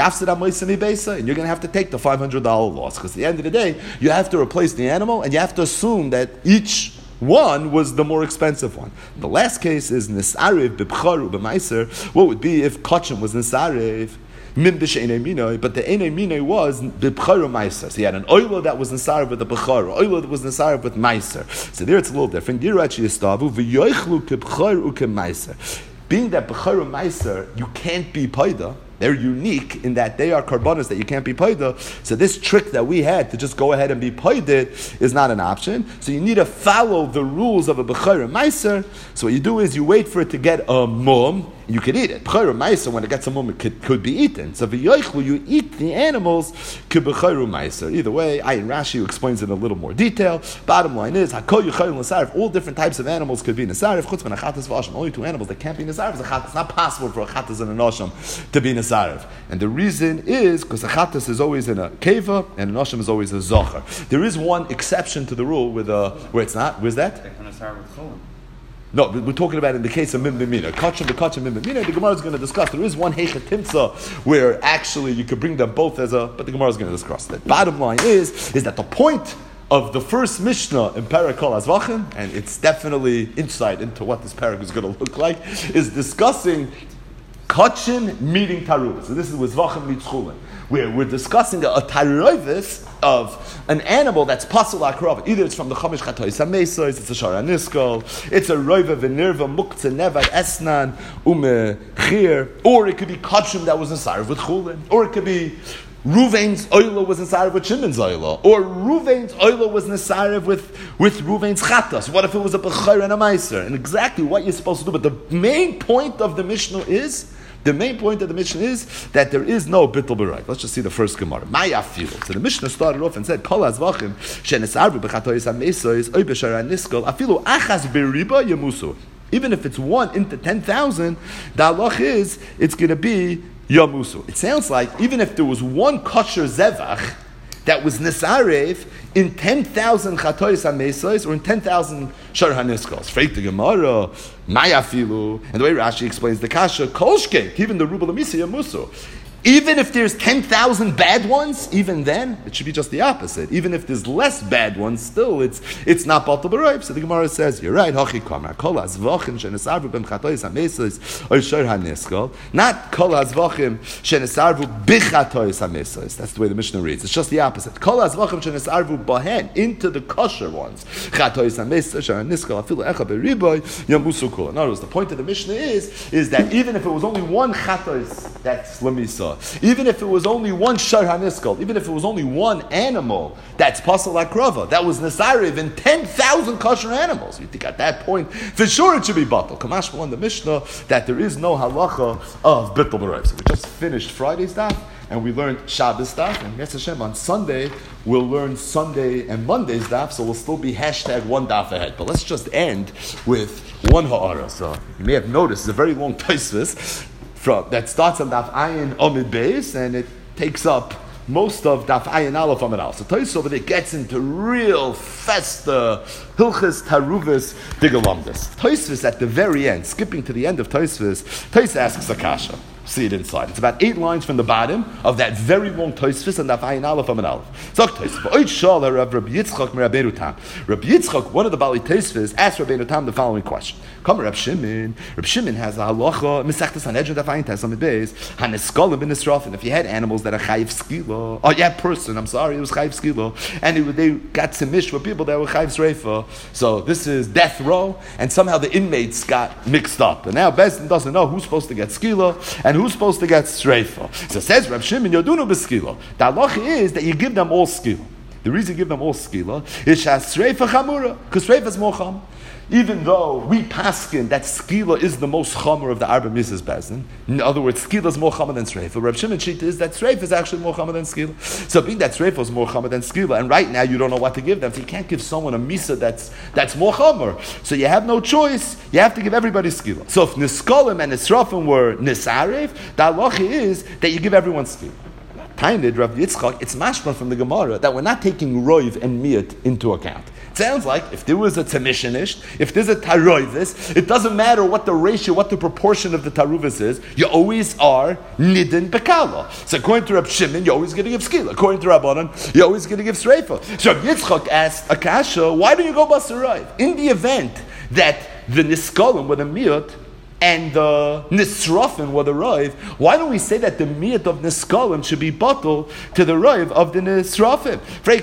going to have to take the five hundred dollar loss because at the end of the day you have to replace the animal and you have to assume that each one was the more expensive one. The last case is nisarev b'bcharu b'maiser. What would be if kachim was nisarev? Min b'she'enei minoi, but the enei minoi was b'bcharu meiser. So he had an oilo that was nisar with the b'charu, oilo that was nisar with meiser. So there it's a little different. Yirachi yistavu v'yoichlu k'bcharu k'meiser. Being that b'charu meiser, you can't be paida. They're unique in that they are karbanos that you can't be paida. So this trick that we had to just go ahead and be paided is not an option. So you need to follow the rules of a b'charu meiser. So what you do is you wait for it to get a mum. You could eat it. B'chayru meiser, when it gets a moment, could, could be eaten. So v'yoichlu, you eat the animals, ki b'chayru meiser. Either way, Ayin Rashi explains it in a little more detail. Bottom line is, hakol yuchayru l'sarif, all different types of animals could be nesarif, chutz ben achatas v'asham. Only two animals that can't be nesarif is a chatas. It's not possible for a chatas and an asham to be nesarif. And the reason is, because a chatas is always in a keva, and an asham is always a zocher. There is one exception to the rule with a, where it's not. Where's that? No, we're talking about in the case of Mim B'mina. Kachim B'kachim Mim B'mina, the Gemara is going to discuss. There is one Heicha Timsa where actually you could bring them both as a, but the Gemara is going to discuss that. Bottom line is, is that the point of the first Mishnah in Perek Kol Hazvachim, and it's definitely insight into what this Perek is going to look like, is discussing Kachim meeting Taruvah. So this is with Zvachim meets Chulin, where we're discussing a, a Taruvah of an animal that's pasul akrav. Either it's from the Chamish Chatois HaMesos, it's a Shara Niskol, it's a Roiva V'nirva Muktzeh Nevad Esnan Ume Chir, or it could be Kachim that was inside with Chulin, or it could be Ruvain's oila was inside with Shimon's oila, or Ruvain's oila was inside with with Ruvain's chatas. What if it was a bechayr and a meiser? And exactly what you're supposed to do. But the main point of the Mishnah is the main point of the Mishnah is that there is no bittul b'rayv. Let's just see the first Gemara. Maya afilu. So the Mishnah started off and said, "Kol hazvachim shenesarvu b'chatois hamesos oy b'shara niskol afilu achas b'riba yemusu." Even if it's one into ten thousand, the halach is it's going to be yamusu. It sounds like even if there was one kosher zevach that was nisarev in ten thousand chatois hamesos or in ten thousand shar haniskos. Freit the Gemara, mayafilu, and the way Rashi explains the kasha, kolshke, even the rubel amisa yamusu. Even if there's ten thousand bad ones, even then, it should be just the opposite. Even if there's less bad ones, still, it's it's not batal b'roiv. So the Gemara says, you're right, hachi kamar, kol hazvachim shenesarvu b'm chatois hamesos or shar haniskol, not kol hazvachim shenesarvu b'chatois hamesos. That's the way the Mishnah reads. It's just the opposite. Kol hazvachim shenesarvu bahen, into the kosher ones. Chatois hamesos, shar haniskol, afilu echa b'riboy, yamusu kol. In other words, the point of the Mishnah is, is that even if it was only one chatois, that's lemisa. Even if it was only one shar haniskal, even if it was only one animal that's pasal akrava, that was nesarev in ten thousand kosher animals. You think at that point, for sure it should be batal. Kamash in the Mishnah that there is no halacha of bittul b'roiv. So we just finished Friday's daf and we learned Shabbos daf, and Yetz Hashem on Sunday we'll learn Sunday and Monday's daf. So we'll still be hashtag one daf ahead. But let's just end with one ha'ara. So you may have noticed it's a very long Tosfos that starts on Daf Ayin Omid Beis, and it takes up most of Daf Ayin Aleph Omid Aleph. So Tosfos over there gets into real festa, Hilchas Taruvis Digalamdis. Tosfos at the very end, skipping to the end of Tosfos, Tosfos asks a kasha. See it inside. It's about eight lines from the bottom of that very long Tosfos and Daf Ayin Aleph Amid Aleph. So Tosfos, Oich Shal Rabbi Yitzchak Rabbeinu Tam. Rabbi Yitzchak, one of the Bali Tosfos, asked Rabbeinu Tam the following question. Come Reb Shimon. Reb Shimon has a halacha Masechtas Sanhedrin Daf Ayin Tes Amid Beis Haneskolim bin Nisrafin. If you had animals that are chayiv skila, oh yeah, person. I'm sorry, it was chayiv skila, and it, they got simish with people that were chayiv sreifa. So this is death row, and somehow the inmates got mixed up, and now Bezdin doesn't know who's supposed to get skila and who's supposed to get streifa. So it says Reb Shimon Yodunu b'skila. The halacha is that you give them all skila. The reason you give them all skila is shas streifa chamura, because streifa is more cham. Even though we paskin that skila is the most chamer of the arba mitzvahs bezdin, in other words, skila is more chamer than streifa. Reb Shimon shita is that streifa is actually more chamer than skila. So being that streifa is more chamer than skila, and right now you don't know what to give them, so you can't give someone a misa that's that's more chamer. So you have no choice. You have to give everybody skila. So if niskolim and nisrafim were nisarev, the halacha is that you give everyone skila. Tainid Rav Yitzchak, it's mashma from the Gemara that we're not taking roiv and miyat into account. It sounds like if there was a tamishinish, if there's a taroivis, it doesn't matter what the ratio, what the proportion of the taruvis is, you always are nidin bekala. So according to Rav Shimon, you're always going to give skila. According to Rabbanan, you're always going to give streifa. So Rav Yitzchak asked Akasha, why do you go basarayv? In the event that the niskolim were the miyat, and the nisrafin were the roiv, why don't we say that the miyat of niskolim should be bottled to the roiv of the nisrafin?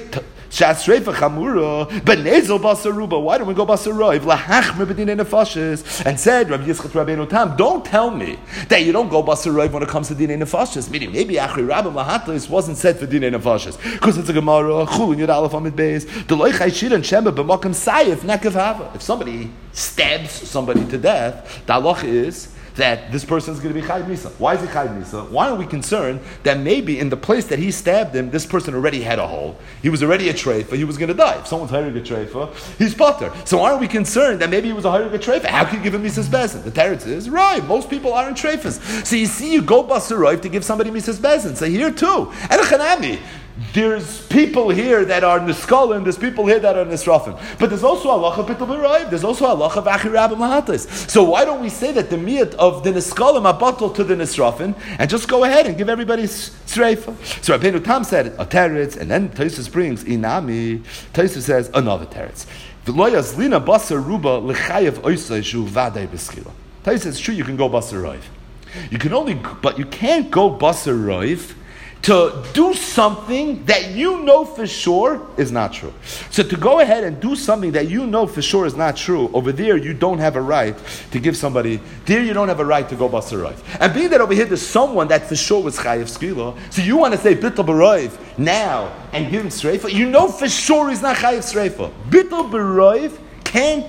Shas Reifa Chamura, Benezel Basaruba. Why don't we go Basaroiv? Lahachmer B'dinei Nefashis. And said, Rabbi Yitzchak Rabbeinu Tam, don't tell me that you don't go Basaroiv when it comes to Dinei Nefashis. Meaning, maybe Achri Rabbi Lahatlis wasn't said for Dinei Nefashis. Because it's a Gemara, Chulin Yud Aleph Amid Beis, Deloy Chayshir and Shema B'makam Sayif, Nekav Hava. If somebody stabs somebody to death, the halach is that this person is going to be Chayv Misa. Why is he Chayv Misa? Why are we concerned that maybe in the place that he stabbed him, this person already had a hole? He was already a treifa, he was going to die. If someone's hiring a treifa, he's potter. So why are we concerned that maybe he was a hiring a treifa? How can you give him Misa's Bezin? The teretz is, right, most people aren't treifas. So you see, you go Basaroiv to give somebody Misa's Bezin. So here too, and a Chanami, there's people here that are niskolim, there's people here that are nisrafim. But there's also halacha bittul b'roiv, there's also halacha v'achir rabim lahatis. So why don't we say that the miyat of the niskolim are bottled to the nisrafim, and just go ahead and give everybody sreifa? So Rabbeinu Tam said a teretz, and then Tosfos brings inami. Tosfos says another teretz. V'lo yazlina basar ruba l'chayev oisay shu vaday b'skila. Tosfos says true, you can go basar roiv. You can only, but you can't go basar roiv to do something that you know for sure is not true. So to go ahead and do something that you know for sure is not true, over there you don't have a right to give somebody, there you don't have a right to go basarayv. And being that over here there's someone that for sure was chayiv skila, so you want to say bittul b'roiv now and give him sreifa, you know for sure he's not chayiv sreifa. Bittul b'roiv can't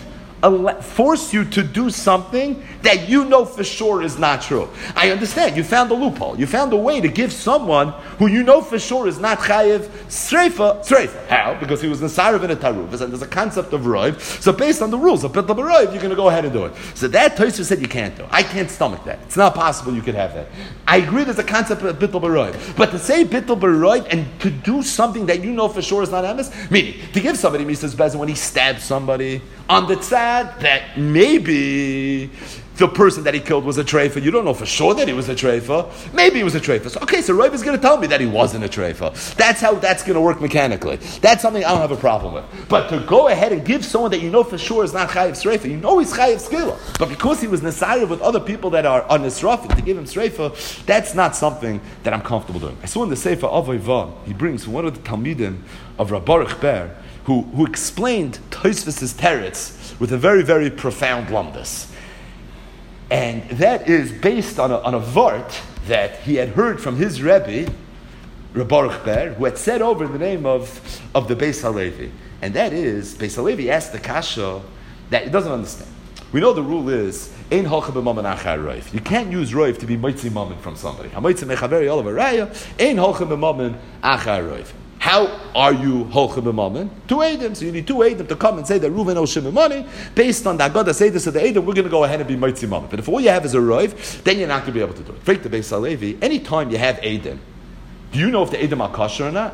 ele- force you to do something that you know for sure is not true. I understand. You found a loophole. You found a way to give someone who you know for sure is not chayiv sreifa, sreifa. How? Because he was Nesarav in a taruv. And there's a concept of roiv. So based on the rules of bittul b'roiv, you're going to go ahead and do it. So that Tosfos said you can't do. I can't stomach that. It's not possible you could have that. I agree there's a concept of bittul b'roiv. But to say bittul b'roiv and to do something that you know for sure is not emes, meaning to give somebody Misas Bezin when he stabs somebody on the tzad that maybe the person that he killed was a treifa. You don't know for sure that he was a treifa. Maybe he was a treifa. So, okay, so Rav is going to tell me that he wasn't a treifa. That's how that's going to work mechanically. That's something I don't have a problem with. But to go ahead and give someone that you know for sure is not chayiv sreifa, you know he's chayiv skila. But because he was nesayir with other people that are on nisrafim to give him sreifa, that's not something that I'm comfortable doing. I saw in the Sefer Avay Vav, he brings one of the Talmidim of Rav Baruch Ber, who, who explained Tosfos' teretz with a very, very profound lumdus. And that is based on a, on a vart that he had heard from his Rebbe, Reb Baruch Ber, who had said over in the name of, of the Beis HaLevi. And that is, Beis HaLevi asked the kasha that he doesn't understand. We know the rule is, Ein holcha b'mammon achar roiv. You can't use roiv to be moitzi mammon from somebody. Ha-moitzi mechaveri olav araya, ein holcha b'mammon achar roiv. How are you holcha b'mammon? Two Eidim. So you need two Eidim to come and say that Reuven owes Shimon money. Based on the Agada say this of the Eidim, we're going to go ahead and be moitzi mammon. But if all you have is a roiv, then you're not going to be able to do it. Freak the Beis HaLevi. Anytime you have Eidim, do you know if the Eidim are kosher or not?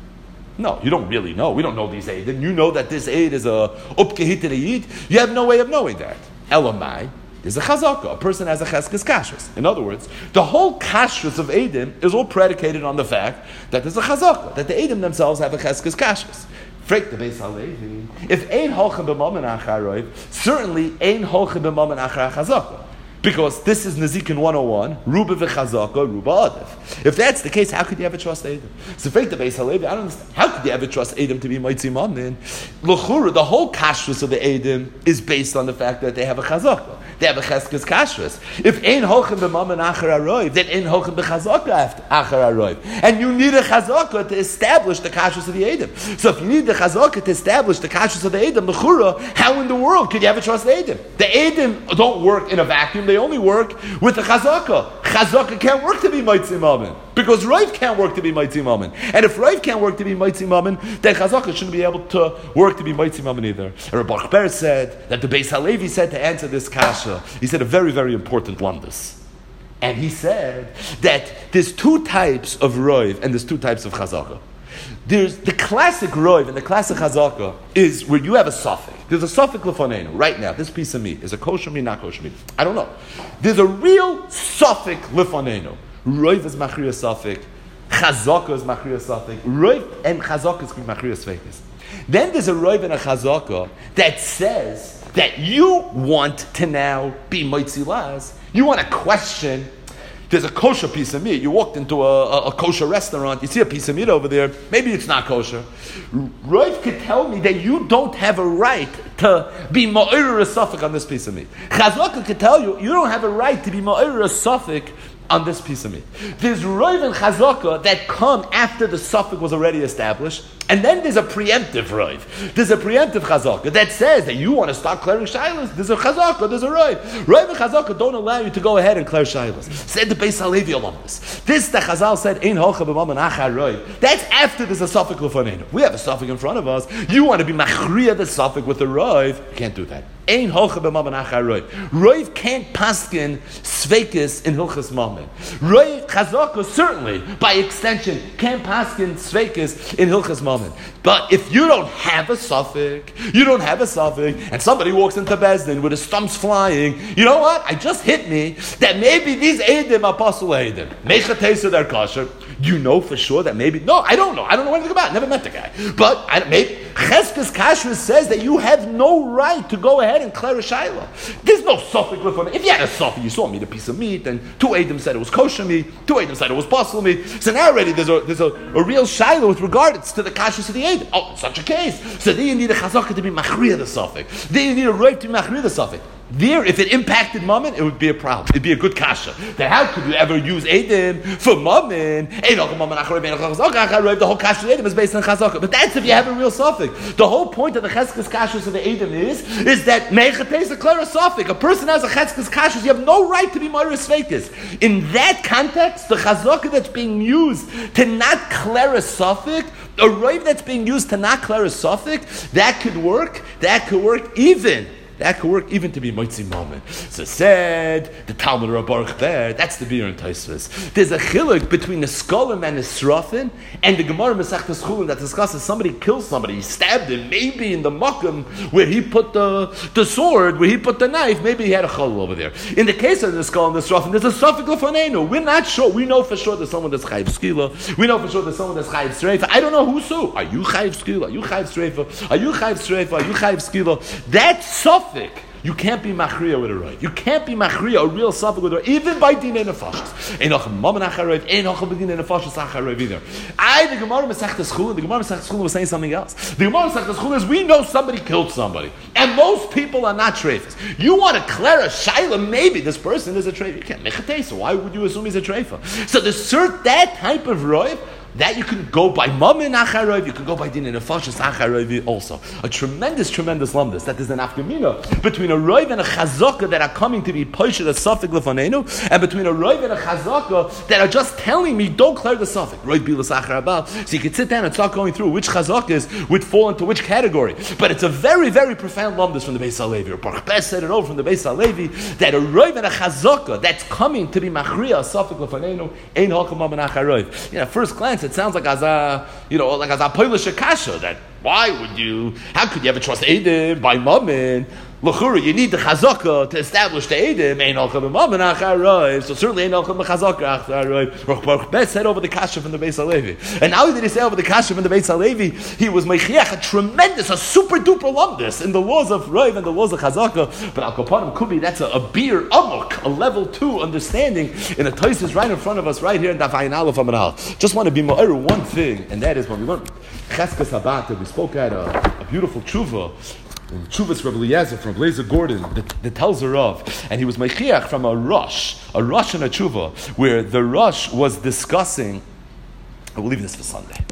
No, you don't really know. We don't know these Eidim. You know that this Eid is a upkehit and a yid. You have no way of knowing that. Elamai. There's a chazaka. A person has a cheskes kashrus. In other words, the whole kashrus of Eidim is all predicated on the fact that there's a chazaka, that the Eidim themselves have a cheskes kashrus. Freak the Beis HaLevi. If ein holchem b'mammon achar roiv, certainly ein holchem b'mammon achar chazaka. Because this is Nezikin one oh one, Ruba v'chazaka, Ruba adif. If that's the case, how could you ever trust Edom? So, freak the Beis HaLevi, I don't understand. How could you ever trust Edom to be Moitzi Mammon? L'chura, the whole kashrus of the Edom is based on the fact that they have a chazaka. They have a cheskes kashrus. If ein holchem b'mammon achar haroiv, then ein holchem b'chazaka achar haroiv. And you need a chazaka to establish the kashrus of the Edom. So if you need the chazaka to establish the kashrus of the Edom, l'chura, how in the world could you ever trust the Edom? The Edom don't work in a vacuum. They only work with the chazaka. Chazaka can't work to be Moitzi Mammon. Because Rav can't work to be Moitzi Mammon. And if Rav can't work to be Moitzi Mammon, then chazaka shouldn't be able to work to be Moitzi Mammon either. And Reb Baruch Ber said that the Beis HaLevi said to answer this kasha, he said a very, very important lumdus. And he said that there's two types of Rav and there's two types of chazaka. There's the classic roiv and the classic chazaka is where you have a suffix. There's a suffix lefanenu right now. This piece of meat is a kosher meat, not kosher meat. I don't know. There's a real suffix lefanenu. Roiv is machriya suffix. Chazaka is machriya suffix. Roiv and chazaka is machriya suffix. Then there's a roiv and a chazaka that says that you want to now be moitzi laz. You want to question. There's a kosher piece of meat. You walked into a, a, a kosher restaurant. You see a piece of meat over there. Maybe it's not kosher. Rav could tell me that you don't have a right to be ma'ir a suffix on this piece of meat. Chazaka could tell you you don't have a right to be ma'ir a suffix on this piece of meat. There's Rav and Chazaka that come after the suffix was already established, and then there's a preemptive Rav. There's a preemptive Chazaka that says that you want to start clearing shilas. There's a Chazaka, there's a Rav. Rav and Chazaka don't allow you to go ahead and clear shilas. Said the Beis HaLevi alumnus. This the Chazal said, Ein holcha b'mammon achar Rav. That's after there's a suffix lefanenu. We have a suffix in front of us. You want to be machriya the suffix with the Rav. You can't do that. Ein holcha b'mammon achar Rav. Rav can't paskin sveikis in hilchas mammon. Rav Chazaka certainly, by extension, can't paskin sveikis in hilchas mammon. But if you don't have a suffix, you don't have a suffix, and somebody walks into Bezdin with his stumps flying, you know what? I just hit me that maybe these Eidim are pasul Eidim. Mecha teisa their kosher. You know for sure that maybe, no, I don't know. I don't know anything about it. Never met the guy. But I, maybe Cheskes Kashrus says that you have no right to go ahead and clear a shayla. There's no suffix with it. If you had a suffix, you saw me, a piece of meat, and two Eidim said it was kosher meat, two Eidim said it was pasul meat. So now already there's a there's a, a real shayla with regards to the kashrus of the Eidim. Oh, such a case. So then you need a chazaka to be machriya the suffix. Then you need a roiv to be machriya the suffix. There, if it impacted Mammon, it would be a problem. It'd be a good kasha. That how could you ever use Edim for Mammon? The whole kasha of Edim is based on Chazaka. But that's if you have a real suffix. The whole point of the Cheskes Kashas of the Edim is, is that Mechates a clear suffix. A person has a Cheskes Kashas, you have no right to be Moiris Fekis. In that context, the Chazaka that's being used to not clear a suffix, a roiv that's being used to not clear a suffix, that could work. That could work even. That could work even to be Moitzi Moment. So said the Talmud Rabbaruch there, that's the beer in Tosfos. There's a chiluk between the Skolim and the Srafin, and the Gemara Masechtas Chulin that discusses somebody killed somebody, he stabbed him, maybe in the Makam where he put the, the sword, where he put the knife, maybe he had a chalul over there. In the case of the Skolim and the Srafin, there's a Safik Lefanenu. We're not sure. We know for sure there's someone that's Chayiv Skila. We know for sure there's someone that's Chayiv Sreifa. I don't know who's who. Are you Chayiv Skila? Are you Chayiv Sreifa? Are you Chayiv Sreifa? Are you Chayiv Skila? That Safik, you can't be machriya with a right. You can't be machriya, a real suffix with a right, even by dinei nefashos. Ein hochem mammon acharoiv, ein hochem b'dinei nefashos acharoiv either. I, the Gemara Masechtas Chulin, the Gemara Masechtas Chulin was saying something else. The Gemara Masechtas Chulin is, we know somebody killed somebody, and most people are not treifas. You want to declare a shaila, maybe this person is a treifa. You can't mechatei, so why would you assume he's a treifa? So to cert that type of roiv, that you can go by Mammon Acharoiv, you can go by Din and Nefashos Acharoiv also. A tremendous, tremendous lumdus. That is an afkamina between a Roiv and a Chazaka that are coming to be Poshet a Safik Lefanenu, and between a Roiv and a Chazaka that are just telling me, don't clear the Safik. Roiv Bilas Acharabal. So you can sit down and start going through which Chazakas would fall into which category. But it's a very, very profound lumdus from the Beis HaLevi. Baruch Bes said it over from the Beis HaLevi, that a Roiv and a Chazaka that's coming to be Machriya a Safik Lefanenu, Ein Hokam Mammon Acharoiv. You know, first glance, it sounds like as a, you know, like as a Polish Akasha, that why would you, how could you ever trust Edim by Mammon? L'chura, you need the Chazaka to establish the Edim, Ein Hochem Mammon Acharoiv, so certainly Ein Hochem Chazaka Acharoiv. Baruch Bes said over the Kasha from the Beis HaLevi. And now did he say over the Kasha from the Beis HaLevi, he was Meichiach, a tremendous, a super duper lumdus in the laws of Roiv and the laws of Chazaka, but Al Kapanim could be, that's a, a beer amok, a level two understanding in a Tosfos right in front of us, right here in Daf Ayin Aleph Amud Aleph. Just want to be more one thing, and that is when we learned Cheskes Habata, we spoke at a, a beautiful tshuva, Chuvas Rabbi Eliezer from Blazer Gordon that, that tells her of, and he was meichiach from a rush, a rush and a tshuva, where the rush was discussing. I will leave this for Sunday.